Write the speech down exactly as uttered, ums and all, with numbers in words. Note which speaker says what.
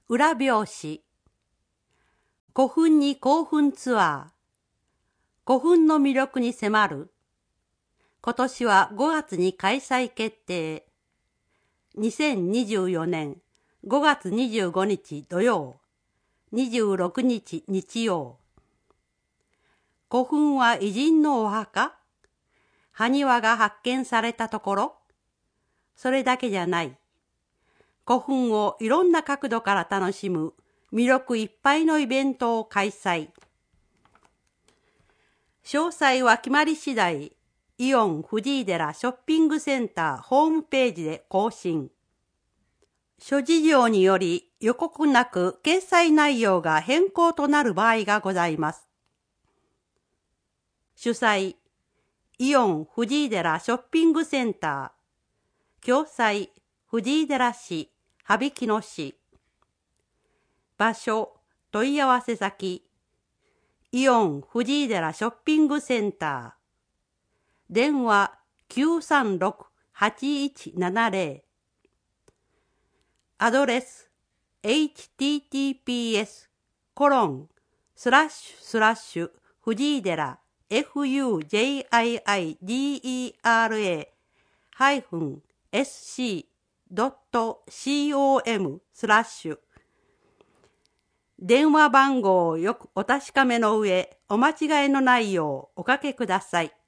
Speaker 1: 裏表紙。古墳に興奮ツアー。古墳の魅力に迫る。今年はごがつに開催決定。にせんにじゅうよねんごがつにじゅうごにち土曜、にじゅうろくにち日曜。古墳は偉人のお墓？埴輪が発見されたところ？それだけじゃない。古墳をいろんな角度から楽しむ魅力いっぱいのイベントを開催。詳細は決まり次第、イオン藤井寺ショッピングセンターホームページで更新。諸事情により予告なく掲載内容が変更となる場合がございます。主催、イオン藤井寺ショッピングセンター。共催、藤井寺市、羽曳野市。場所、問い合わせ先、イオン藤井寺ショッピングセンター。電話 きゅうさんろく はちいちななぜろ。アドレス エイチティーティーピーエス コロンスラッシュスラッシュ藤井寺 フユージェイアイアイディーイーアールエー ハイフン エスシー ドット コム スラッシュ。電話番号をよくお確かめの上、お間違いのないようおかけください。